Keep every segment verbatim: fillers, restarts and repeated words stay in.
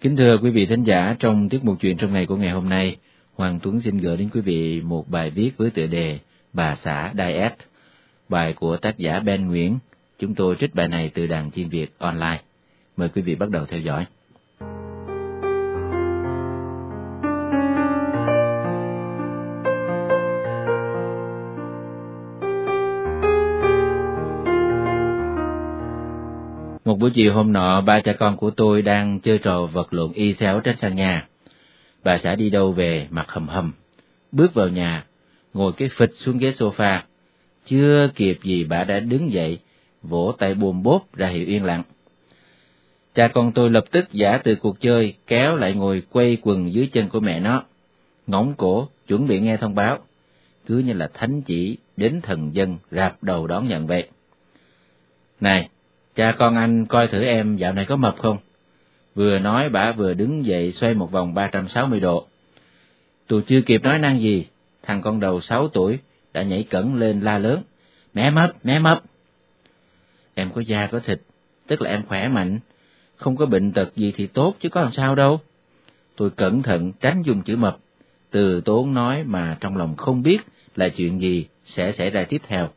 Kính thưa quý vị thính giả, trong tiết mục chuyện trong ngày của ngày hôm nay, Hoàng Tuấn xin gửi đến quý vị một bài viết với tựa đề Bà xã Diet, bài của tác giả Ben Nguyễn. Chúng tôi trích bài này từ Đàn Chim Việt Online. Mời quý vị bắt đầu theo dõi. Một buổi chiều hôm nọ, ba cha con của tôi đang chơi trò vật lộn y xéo trên sàn nhà. Bà xã đi đâu về mặt hầm hầm, bước vào nhà, ngồi cái phịch xuống ghế sofa. Chưa kịp gì bà đã đứng dậy, vỗ tay bùm bốp ra hiệu yên lặng. Cha con tôi lập tức giã từ cuộc chơi, kéo lại ngồi quay quần dưới chân của mẹ nó, ngỗng cổ chuẩn bị nghe thông báo, cứ như là thánh chỉ đến thần dân rạp đầu đón nhận vậy. Này, cha con anh coi thử em dạo này có mập không? Vừa nói bà vừa đứng dậy xoay một vòng ba trăm sáu mươi độ. Tôi chưa kịp nói năng gì, thằng con đầu sáu tuổi đã nhảy cẫng lên la lớn, mẹ mập, mẹ mập. Em có da có thịt, tức là em khỏe mạnh, không có bệnh tật gì thì tốt chứ có làm sao đâu. Tôi cẩn thận tránh dùng chữ mập, từ tốn nói mà trong lòng không biết là chuyện gì sẽ xảy ra tiếp theo.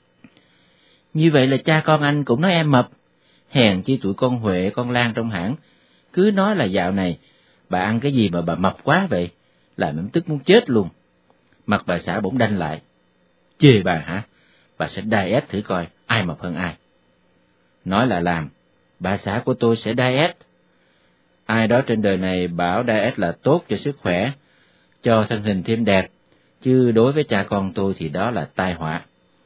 Như vậy là cha con anh cũng nói em mập, hèn chi tụi con Huệ con Lan trong hãng cứ nói là dạo này bà ăn cái gì mà bà mập quá vậy, làm em tức muốn chết luôn. Mặt bà xã bỗng đanh lại. Chê bà hả? Bà sẽ diet thử coi ai mập hơn ai. Nói là làm, bà xã của tôi sẽ diet. Ai đó trên đời này bảo diet là tốt cho sức khỏe, cho thân hình thêm đẹp, chứ đối với cha con tôi thì đó là tai họa.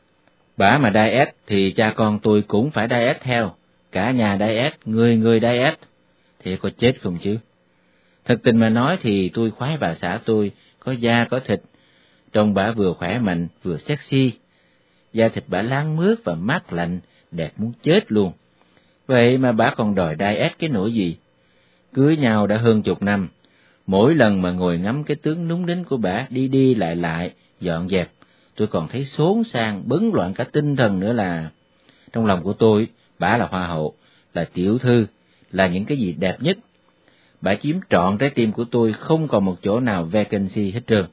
Bà mà diet thì cha con tôi cũng phải diet theo, cả nhà diet, người người diet. Thì có chết không chứ? Thật tình mà nói thì tôi khoái bà xã tôi, có da có thịt, trông bà vừa khỏe mạnh vừa sexy. Da thịt bà láng mướt và mát lạnh, đẹp muốn chết luôn. Vậy mà bà còn đòi diet cái nỗi gì? Cưới nhau đã hơn chục năm, mỗi lần mà ngồi ngắm cái tướng núng nính của bà đi đi lại lại, dọn dẹp, tôi còn thấy xốn sang, bấn loạn cả tinh thần nữa là... Trong lòng của tôi, bà là hoa hậu, là tiểu thư, là những cái gì đẹp nhất. Bà chiếm trọn trái tim của tôi, không còn một chỗ nào vacancy hết trơn.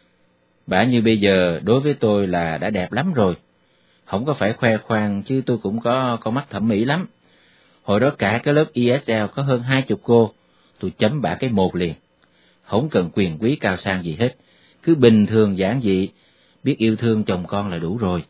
Bà như bây giờ đối với tôi là đã đẹp lắm rồi. Không có phải khoe khoang chứ tôi cũng có con mắt thẩm mỹ lắm. Hồi đó cả cái lớp e ét lờ có hơn hai chục cô, tôi chấm bả cái một liền. Không cần quyền quý cao sang gì hết, cứ bình thường giản dị, biết yêu thương chồng con là đủ rồi.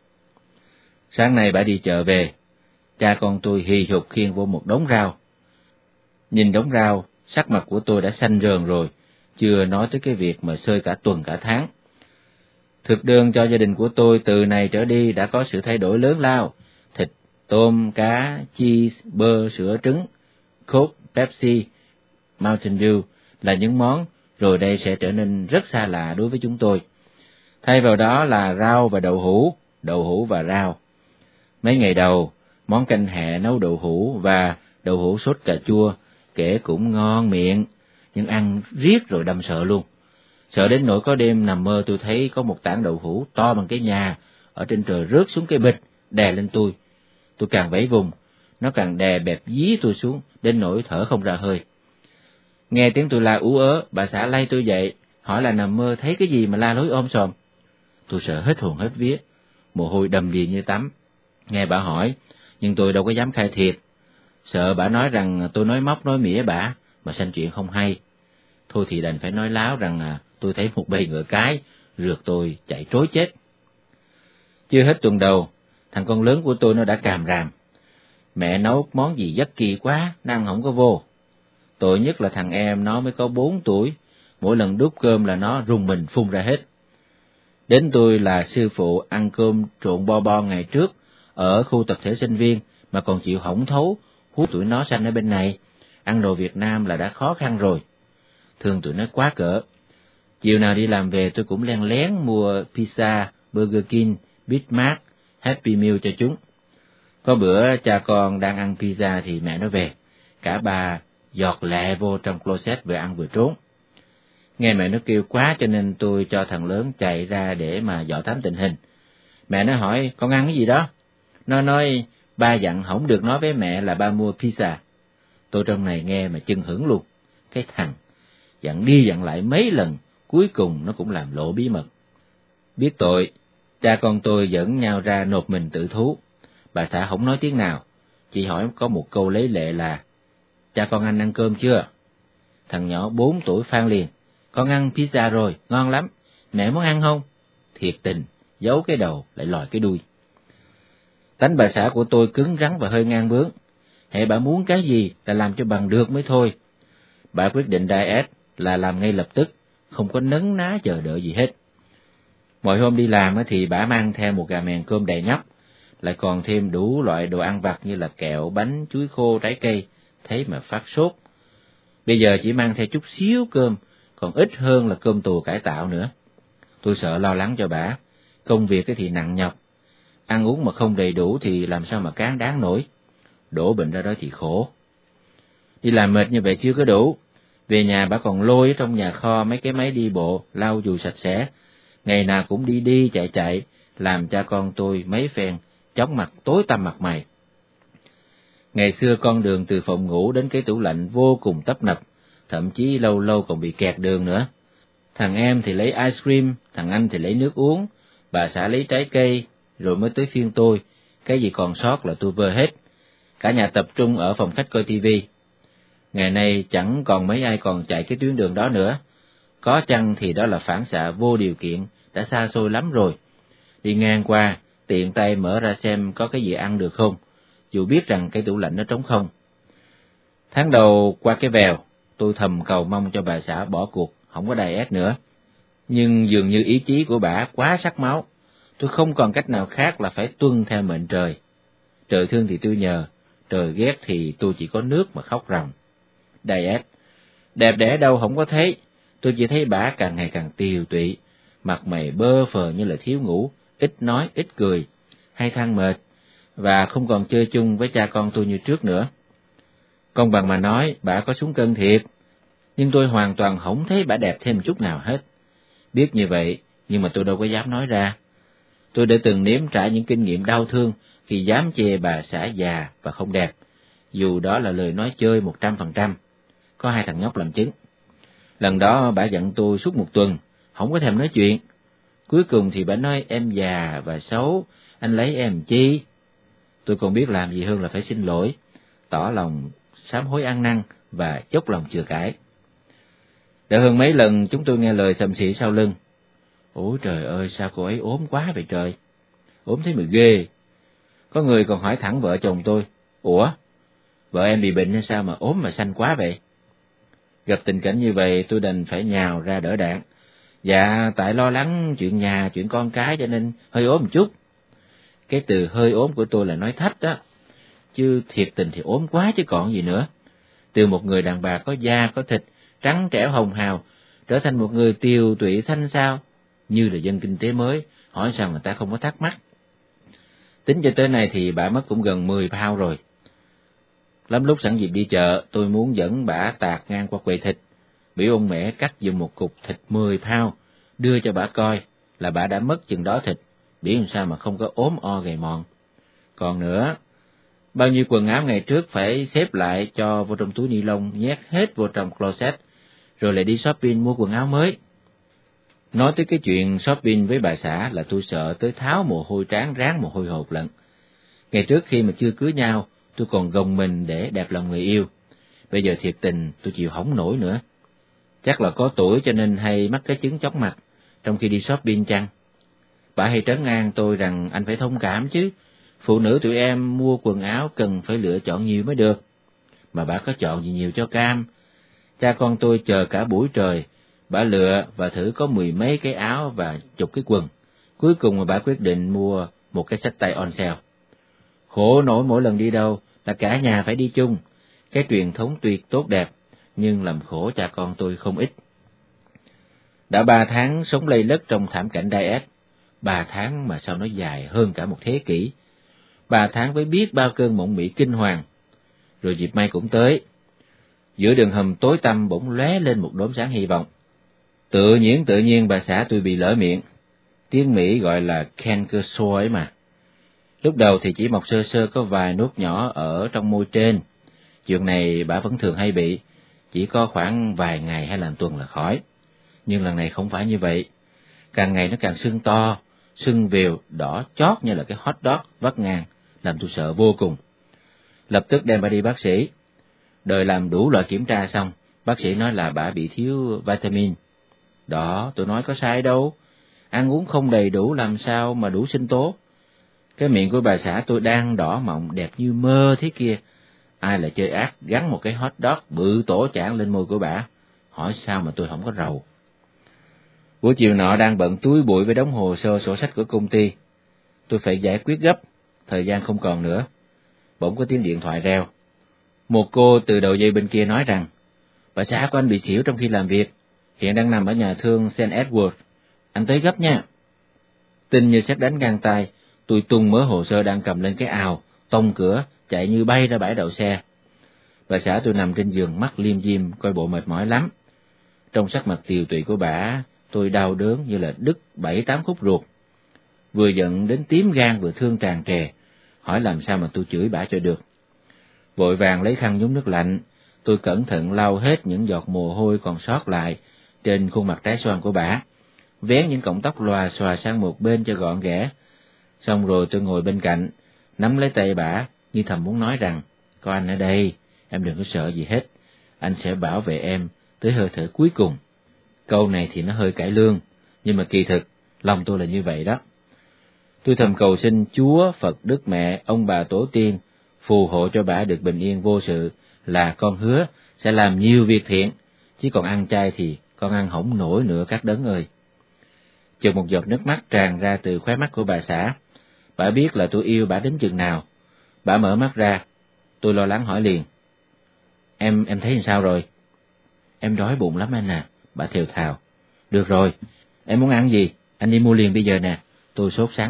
Sáng nay bà đi chợ về, cha con tôi hì hục khiêng vô một đống rau. Nhìn đống rau, sắc mặt của tôi đã xanh rờn rồi, chưa nói tới cái việc mà xơi cả tuần cả tháng. Thực đơn cho gia đình của tôi từ này trở đi đã có sự thay đổi lớn lao. Thịt, tôm, cá, cheese, bơ, sữa, trứng, Coke, Pepsi, Mountain Dew là những món rồi đây sẽ trở nên rất xa lạ đối với chúng tôi. Thay vào đó là rau và đậu hũ, đậu hũ và rau. Mấy ngày đầu, món canh hẹ nấu đậu hũ và đậu hũ sốt cà chua kể cũng ngon miệng, nhưng ăn riết rồi đâm sợ luôn. Sợ đến nỗi có đêm nằm mơ tôi thấy có một tảng đậu hũ to bằng cái nhà ở trên trời rớt xuống cái bịch, đè lên tôi. Tôi càng vẫy vùng, nó càng đè bẹp dí tôi xuống, đến nỗi thở không ra hơi. Nghe tiếng tôi la ú ớ, bà xã lay tôi dậy, hỏi là nằm mơ thấy cái gì mà la lối ôm sòm. Tôi sợ hết hồn hết vía, mồ hôi đầm đìa như tắm. Nghe bà hỏi, nhưng tôi đâu có dám khai thiệt, sợ bà nói rằng tôi nói móc nói mỉa bà, mà sanh chuyện không hay. Thôi thì đành phải nói láo rằng à, tôi thấy một bầy ngựa cái, rượt tôi chạy trối chết. Chưa hết tuần đầu, thằng con lớn của tôi nó đã càm ràm. Mẹ nấu món gì giấc kỳ quá, nó ăn không có vô. Tội nhất là thằng em nó mới có bốn tuổi, mỗi lần đút cơm là nó rùng mình phun ra hết. Đến tôi là sư phụ ăn cơm trộn bo bo ngày trước, ở khu tập thể sinh viên mà còn chịu hỏng thấu, hút tụi nó sanh ở bên này, ăn đồ Việt Nam là đã khó khăn rồi. Thương tụi nó quá cỡ. Chiều nào đi làm về tôi cũng len lén mua pizza, Burger King, Big Mac, Happy Meal cho chúng. Có bữa cha con đang ăn pizza thì mẹ nó về, cả ba giọt lẹ vô trong closet vừa ăn vừa trốn. Nghe mẹ nó kêu quá cho nên tôi cho thằng lớn chạy ra để mà dò thám tình hình. Mẹ nó hỏi con ăn cái gì đó. Nó nói ba dặn không được nói với mẹ là ba mua pizza. Tôi trong này nghe mà chưng hửng luôn. Cái thằng, dặn đi dặn lại mấy lần, cuối cùng nó cũng làm lộ bí mật. Biết tội, cha con tôi dẫn nhau ra nộp mình tự thú. Bà xã không nói tiếng nào, chỉ hỏi có một câu lấy lệ là, cha con anh ăn cơm chưa? Thằng nhỏ bốn tuổi phang liền, con ăn pizza rồi, ngon lắm, mẹ muốn ăn không? Thiệt tình, giấu cái đầu lại lòi cái đuôi. Tánh bà xã của tôi cứng rắn và hơi ngang bướng, hễ bà muốn cái gì là làm cho bằng được mới thôi. Bà quyết định diet là làm ngay lập tức, không có nấn ná chờ đợi gì hết. Mọi hôm đi làm thì bà mang theo một gà mèn cơm đầy nhóc, lại còn thêm đủ loại đồ ăn vặt như là kẹo, bánh, chuối khô, trái cây, thấy mà phát sốt. Bây giờ chỉ mang theo chút xíu cơm, còn ít hơn là cơm tù cải tạo nữa. Tôi sợ lo lắng cho bà, công việc thì nặng nhọc, ăn uống mà không đầy đủ thì làm sao mà cán đáng nổi, đổ bệnh ra đó thì khổ. Đi làm mệt như vậy chưa có đủ, về nhà bà còn lôi ở trong nhà kho mấy cái máy đi bộ, lau chùi sạch sẽ, ngày nào cũng đi đi chạy chạy, làm cha con tôi mấy phen, chóng mặt tối tăm mặt mày. Ngày xưa con đường từ phòng ngủ đến cái tủ lạnh vô cùng tấp nập, thậm chí lâu lâu còn bị kẹt đường nữa. Thằng em thì lấy ice cream, thằng anh thì lấy nước uống, bà xã lấy trái cây, rồi mới tới phiên tôi, cái gì còn sót là tôi vơ hết. Cả nhà tập trung ở phòng khách coi tivi. Ngày nay chẳng còn mấy ai còn chạy cái tuyến đường đó nữa, có chăng thì đó là phản xạ vô điều kiện, đã xa xôi lắm rồi. Đi ngang qua, tiện tay mở ra xem có cái gì ăn được không, dù biết rằng cái tủ lạnh nó trống không. Tháng đầu qua cái vèo, tôi thầm cầu mong cho bà xã bỏ cuộc, không có diet nữa. Nhưng dường như ý chí của bà quá sắc máu, tôi không còn cách nào khác là phải tuân theo mệnh trời. Trời thương thì tôi nhờ, trời ghét thì tôi chỉ có nước mà khóc ròng. Diet, đẹp đẽ đâu không có thấy, tôi chỉ thấy bà càng ngày càng tiều tụy, mặt mày bơ phờ như là thiếu ngủ, ít nói, ít cười, hay than mệt, và không còn chơi chung với cha con tôi như trước nữa. Công bằng mà nói, bà có xuống cân thiệt, nhưng tôi hoàn toàn không thấy bà đẹp thêm chút nào hết. Biết như vậy, nhưng mà tôi đâu có dám nói ra. Tôi đã từng nếm trải những kinh nghiệm đau thương khi dám chê bà xã già và không đẹp, dù đó là lời nói chơi một trăm phần trăm. Có hai thằng nhóc làm chứng. Lần đó bà giận tôi suốt một tuần, không có thèm nói chuyện. Cuối cùng thì bà nói em già và xấu, anh lấy em chi? Tôi còn biết làm gì hơn là phải xin lỗi, tỏ lòng sám hối ăn năn và chốc lòng chừa cãi. Đã hơn mấy lần chúng tôi nghe lời xầm xị sau lưng. Ôi trời ơi, sao cô ấy ốm quá vậy trời? Ốm thế mà ghê. Có người còn hỏi thẳng vợ chồng tôi, ủa, vợ em bị bệnh hay sao mà ốm mà xanh quá vậy? Gặp tình cảnh như vậy tôi đành phải nhào ra đỡ đạn. Dạ, tại lo lắng chuyện nhà, chuyện con cái cho nên hơi ốm một chút. Cái từ hơi ốm của tôi là nói thách đó, chứ thiệt tình thì ốm quá chứ còn gì nữa. Từ một người đàn bà có da, có thịt, trắng trẻo hồng hào, trở thành một người tiều tụy xanh xao, như là dân kinh tế mới, hỏi sao người ta không có thắc mắc. Tính cho tới nay thì bà mất cũng gần mười pound rồi. Lắm lúc sẵn dịp đi chợ, tôi muốn dẫn bả tạt ngang qua quầy thịt, biểu ông mẹ cắt giùm một cục thịt mười pound, đưa cho bả coi là bả đã mất chừng đó thịt, biết làm sao mà không có ốm o gầy mòn. Còn nữa, bao nhiêu quần áo ngày trước phải xếp lại cho vô trong túi ni lông, nhét hết vô trong closet, rồi lại đi shopping mua quần áo mới. Nói tới cái chuyện shopping với bà xã là tôi sợ tới tháo mồ hôi trán ráng mồ hôi hột lận. Ngày trước khi mà chưa cưới nhau, tôi còn gồng mình để đẹp lòng người yêu. Bây giờ thiệt tình tôi chịu hỏng nổi nữa. Chắc là có tuổi cho nên hay mắc cái chứng chóng mặt trong khi đi shopping chăng? Bà hay trấn an tôi rằng anh phải thông cảm chứ. Phụ nữ tụi em mua quần áo cần phải lựa chọn nhiều mới được. Mà bà có chọn gì nhiều cho cam. Cha con tôi chờ cả buổi trời, bà lựa và thử có mười mấy cái áo và chục cái quần. Cuối cùng mà bà quyết định mua một cái xách tay on sale. Khổ nổi mỗi lần đi đâu là cả nhà phải đi chung. Cái truyền thống tuyệt tốt đẹp, nhưng làm khổ cha con tôi không ít. Đã ba tháng sống lây lất trong thảm cảnh diet. Ba tháng mà sao nó dài hơn cả một thế kỷ. Ba tháng với biết bao cơn mộng mị kinh hoàng. Rồi dịp may cũng tới. Giữa đường hầm tối tăm bỗng lóe lên một đốm sáng hy vọng. Tự nhiên tự nhiên bà xã tôi bị lỡ miệng. Tiếng Mỹ gọi là canker sore ấy mà. Lúc đầu thì chỉ mọc sơ sơ có vài nốt nhỏ ở trong môi trên. Chuyện này bà vẫn thường hay bị, chỉ có khoảng vài ngày hay là một tuần là khỏi. Nhưng lần này không phải như vậy. Càng ngày nó càng sưng to, sưng vèo, đỏ chót như là cái hot dog vắt ngang, làm tôi sợ vô cùng. Lập tức đem bà đi bác sĩ. Đợi làm đủ loại kiểm tra xong, bác sĩ nói là bà bị thiếu vitamin. Đó, tôi nói có sai đâu. Ăn uống không đầy đủ làm sao mà đủ sinh tố. Cái miệng của bà xã tôi đang đỏ mọng đẹp như mơ thế kia. Ai lại chơi ác gắn một cái hot dog bự tổ chảng lên môi của bà. Hỏi sao mà tôi không có rầu. Buổi chiều nọ đang bận túi bụi với đống hồ sơ sổ sách của công ty. Tôi phải giải quyết gấp, thời gian không còn nữa. Bỗng có tiếng điện thoại reo. Một cô từ đầu dây bên kia nói rằng, bà xã của anh bị xỉu trong khi làm việc, hiện đang nằm ở nhà thương Saint Edward. Anh tới gấp nha. Tin như sét đánh ngang tai, tôi tung mớ hồ sơ đang cầm lên cái ào, tông cửa, chạy như bay ra bãi đậu xe. Bà xã tôi nằm trên giường mắt liêm diêm, coi bộ mệt mỏi lắm. Trong sắc mặt tiều tụy của bà, tôi đau đớn như là đứt bảy tám khúc ruột. Vừa giận đến tím gan vừa thương tràn trề, hỏi làm sao mà tôi chửi bà cho được. Vội vàng lấy khăn nhúng nước lạnh, tôi cẩn thận lau hết những giọt mồ hôi còn sót lại trên khuôn mặt trái xoan của bà, vén những cọng tóc lòa xòa sang một bên cho gọn ghẽ. Xong rồi tôi ngồi bên cạnh, nắm lấy tay bà như thầm muốn nói rằng, có anh ở đây, em đừng có sợ gì hết, anh sẽ bảo vệ em tới hơi thở cuối cùng. Câu này thì nó hơi cải lương, nhưng mà kỳ thực, lòng tôi là như vậy đó. Tôi thầm cầu xin Chúa, Phật, Đức Mẹ, ông bà tổ tiên, phù hộ cho bà được bình yên vô sự, là con hứa sẽ làm nhiều việc thiện, chứ còn ăn chay thì con ăn hổng nổi nữa các đấng ơi. Chợt một giọt nước mắt tràn ra từ khóe mắt của bà xã. Bà biết là tôi yêu bà đến chừng nào. Bà mở mắt ra, tôi lo lắng hỏi liền. Em, em thấy sao rồi? Em đói bụng lắm anh à, bà thều thào. Được rồi, em muốn ăn gì? Anh đi mua liền bây giờ nè, tôi sốt sắng.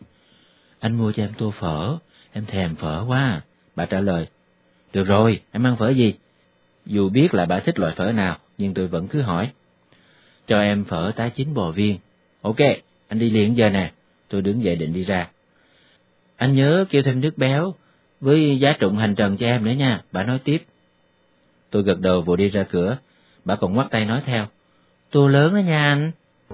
Anh mua cho em tô phở, em thèm phở quá à, bà trả lời. Được rồi, em ăn phở gì? Dù biết là bà thích loại phở nào, nhưng tôi vẫn cứ hỏi. Cho em phở tái chín bò viên. Ok, anh đi liền giờ nè, tôi đứng dậy định đi ra. Anh nhớ kêu thêm nước béo, với giá trụng hành trần cho em nữa nha, bà nói tiếp. Tôi gật đầu vội đi ra cửa, bà còn ngoắt tay nói theo. Tô lớn đó nha anh.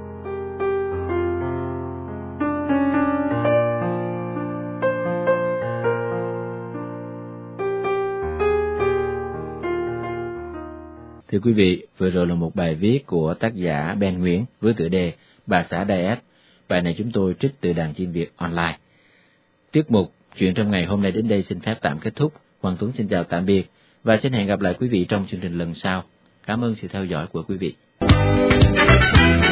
Thưa quý vị, vừa rồi là một bài viết của tác giả Ben Nguyễn với tựa đề Bà xã Diet. Bài này chúng tôi trích từ đàn Chim Việt Online. Tiết mục Chuyện trong ngày hôm nay đến đây xin phép tạm kết thúc. Hoàng Tuấn xin chào tạm biệt và xin hẹn gặp lại quý vị trong chương trình lần sau. Cảm ơn sự theo dõi của quý vị.